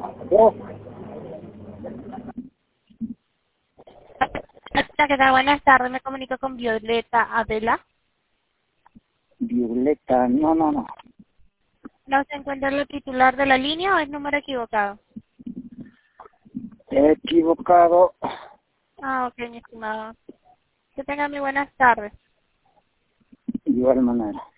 Oh, Hola, ¿qué tal? Buenas tardes, me comunico con Violeta Adela. Violeta, no. ¿No se encuentra el titular de la línea o es número equivocado? He equivocado. Ah, ok, mi estimado. Que tenga muy buenas tardes. De igual manera.